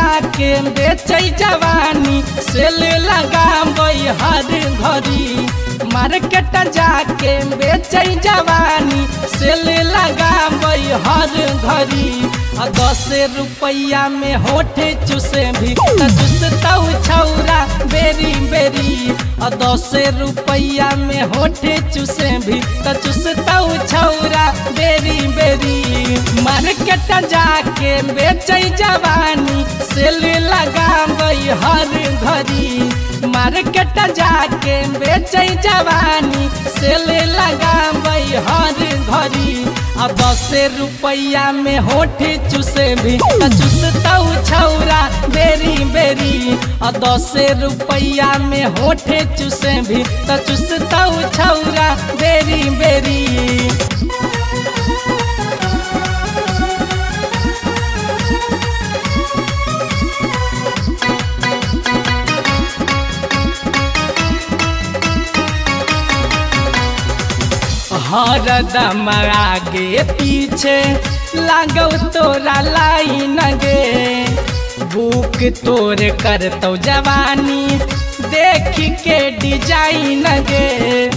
जाके बेचे जवानी सेल लगाबई हर घड़ी। मार्केट जाके बेचे जवानी सेल लगाबई हर घड़ी। 10 रुपया में होठे चूसे भी चूसताऊ छौरा बेरी बेरी। 10 रुपया में होठे चूसे भी चूसताऊ छौरा बेरी बेरी। मार्केट जाके बेचे जवानी सेल लगाबई हर घड़ी। मार्केट जाके बेचे जवानी सेल लगाबई हर घड़ी। 10 रुपया में होठे चूसे भी चूसताऊ छौरा बेरी बेरी। 10 रुपया में होठे चूसे भी चूसताऊ छौरा बेरी बेरी। हरदम आगे पीछे लागौ तोरा लाइन गे। बुक तोर करतौ जवानी देख के डिजाइन गे।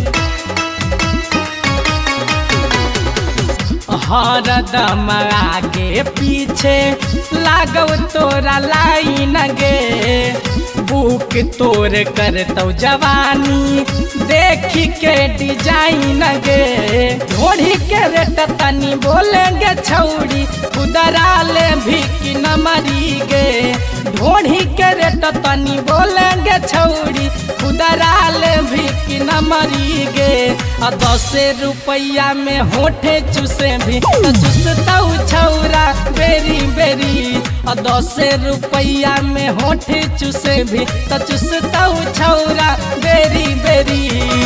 हरदम आगे पीछे लागौ तोरा लाइन गे। बुक तोर करतौ जवानी देख के डिजाइन गे। ढोढ़ी के रेट तनी बोलेंगे छौड़ी खुदरा ले भी कि न मरी गे। ढोढ़ी के रेट तनी बोलेंगे छौड़ी खुदरा ले भी कि न मरी गे। 10 रुपया में होठे चूसे भी चूसताऊ छौरा बेरी बेरी। 10 रुपया में होठे चूसे भी चूसताऊ छौरा बेरी बेरी।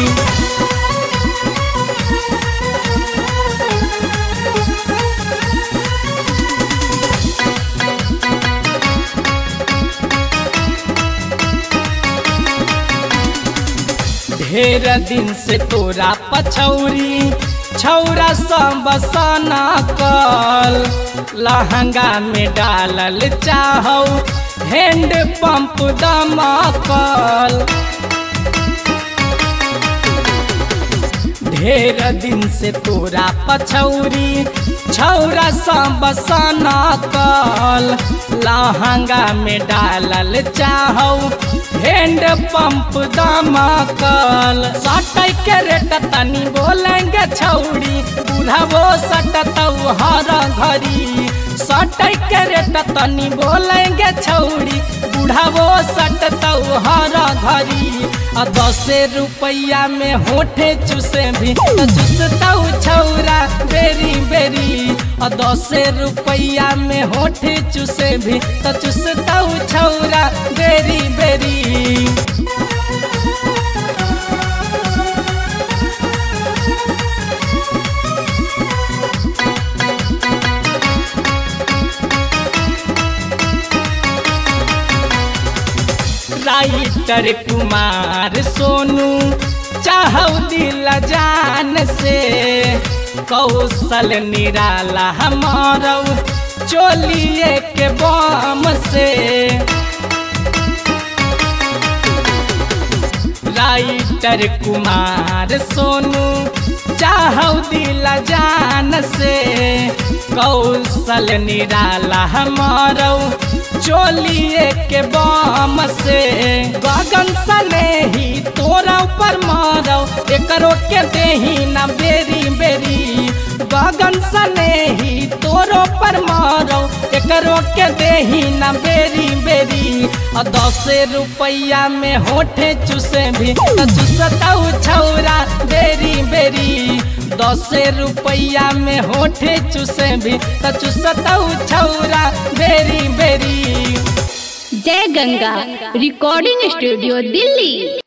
ढेर दिन से तोरा पछौरी छौरा सब सना कल। लहंगा में डालल चाहौ हैंड पंप दमकल। ढेर दिन से तोरा पछौरी छौरा सब सना कल। लहंगा में डालल चाहौ हैंड पंप दमकल। सटै के रेट तनी बोलेंगे छौड़ी बुढ़ावो सटतौ हर घड़ी। सटै के रेट तनी बोलेंगे छौड़ी बुढ़ावो सटतौ हर घड़ी। 10 रुपया में होठे चूसे भी चूसताऊ छौरा बेरी बेरी। 10 रुपया में होठे चूसे भी चूसताऊ छौरा बेरी बेरी। राइटर कुमार सोनू चाहौ दिल जान से। कौशल निराला हमारौ चोलिए के बम से। राइटर कुमार सोनू चाहौ दिल जान से। कौशल निराला हमारौ चोलिए के बम से। गगन सने ही तोरा ऊपर मारौ एकरो के देही न बेरी बेरी। गगन सने ही तोरो पर मारौ एकरो के देही न बेरी बेरी। 10 रुपया में होठे चूसे भी चूसताऊ छौरा बेरी बेरी। 10 रुपया में होठे चूसे भी चूसताऊ छौरा बेरी बेरी। जय गंगा रिकॉर्डिंग स्टूडियो दिल्ली।